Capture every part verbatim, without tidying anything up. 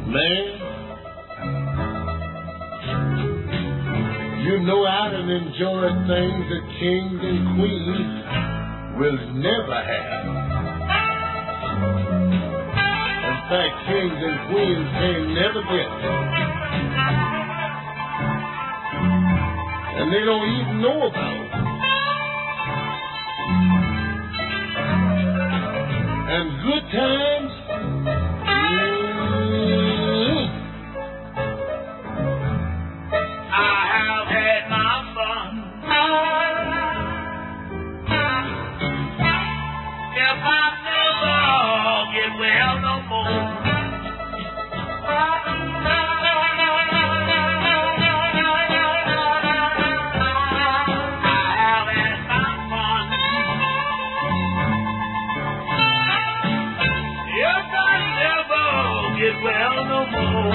Man, you know I done enjoyed things that kings and queens will never have. In fact, kings and queens can't never get them. And they don't even know about it. And good times, mm, I have had my fun. If I never get well no more, get well no more.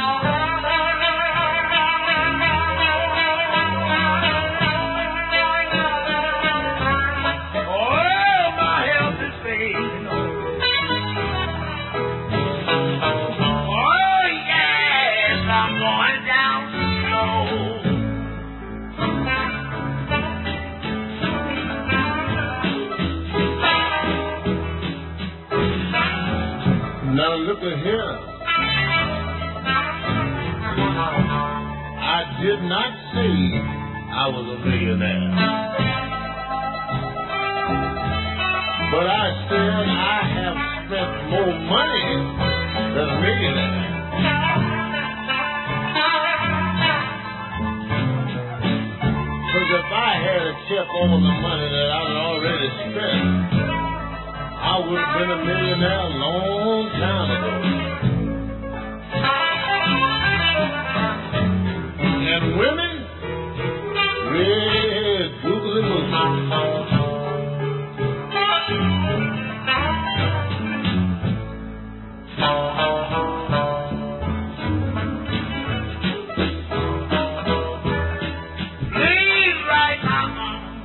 Oh, my health is failing. Oh, yes, I'm going down slow. now look at here. I did not say I was a millionaire, but I said I have spent more money than a millionaire. Because if I had a check on the money that I had already spent, I would have been a millionaire a long time ago. And women, red googly moogly. Please write my mom.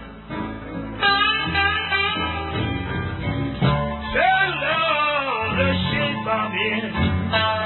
Tell her the shape I'm in.